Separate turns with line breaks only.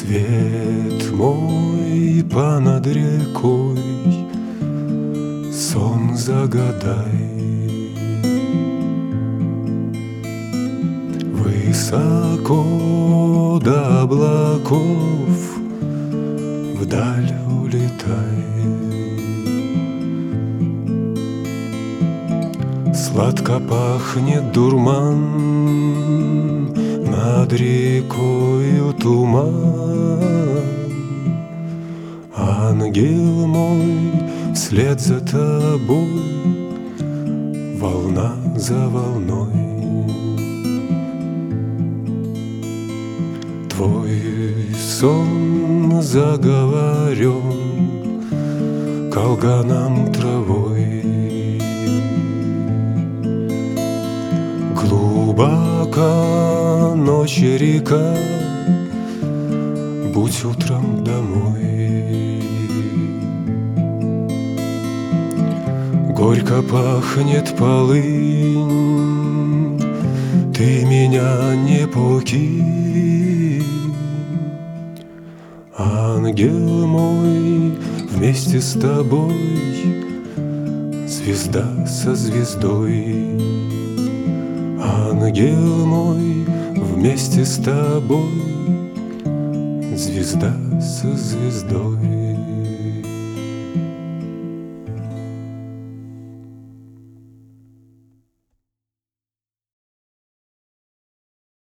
Свет мой понад рекой, сон загадай. Высоко до облаков вдаль улетай. Сладко пахнет дурман, над рекою туман. Ангел мой, вслед за тобой, волна за волной. Твой сон заговорен калганом травой. Глубока ночь и река, будь утром домой. Горько пахнет полынь, ты меня не покинь. Ангел мой, вместе с тобой, звезда со звездой. Ангел мой, вместе с тобой, звезда со звездой.